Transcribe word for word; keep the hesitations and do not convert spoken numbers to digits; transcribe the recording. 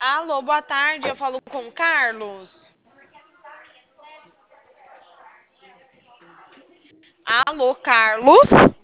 Alô, boa tarde. Eu falo com o Carlos. Alô, Carlos.